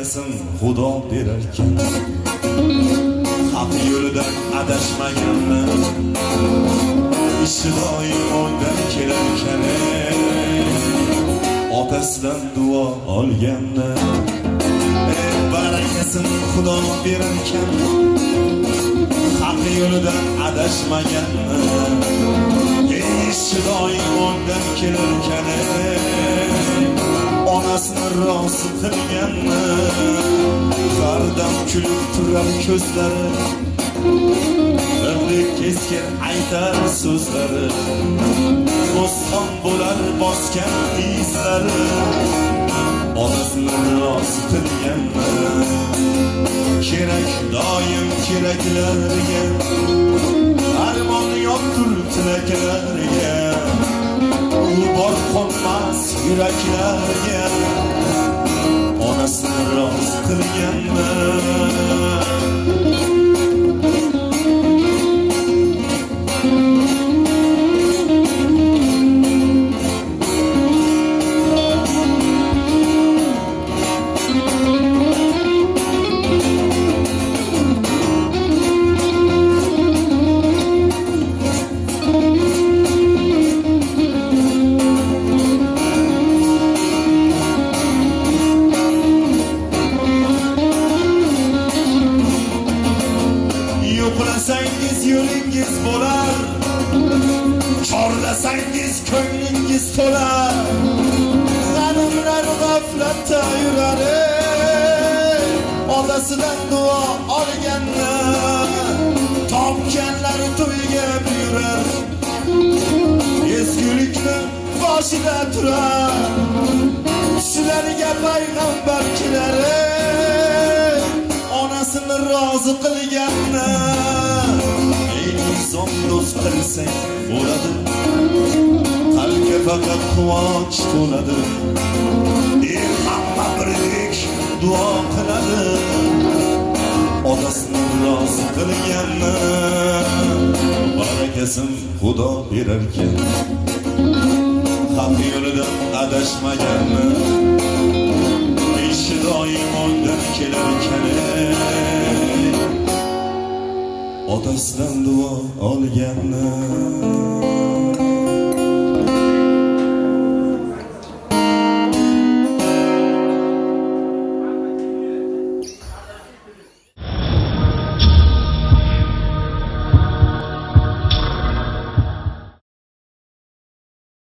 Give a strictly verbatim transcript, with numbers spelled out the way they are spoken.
barakasin xudo berarkan. Haq yo'lidan adashmaganni ishi doim o'ngdan kelarkan. Otasidan duo olganni barakasin xudo berarkan. Haq yo'lidan adashmaganni ishi doim o'ngdan kelarkan. Onasini rozi qilganni har dam kulib turar ko'zlari, birdek keskin aytar so'zlari, bo'ston bo'lar bosgan izlari. Onasini rozi qilganni kerak doim keraklarga, armon yoqtur tilaklarga, bor qolmas yuraklarga. Onasini rozi qilganni yo'qlasangiz yo'lingiz bo'lar, chorlasangiz ko'nglingiz to'lar. G'animlar g'aflatda yurar, otasidan duo olganni topganlari to'yga buyurar. Ezgulikni boshida turar, shularga payg'ambar kelar. Onasini rozi qilganni inson do'st qilsang bo'ladi, qalbga faqat quvonch to'ladi. El hamma birdek duo qiladi. Onasini rozi qilganni barakasin xudo berarkan. Haq yo'lidan adashmaganni ishi doim o'ngdan kelarkan. Otasidan duo olganni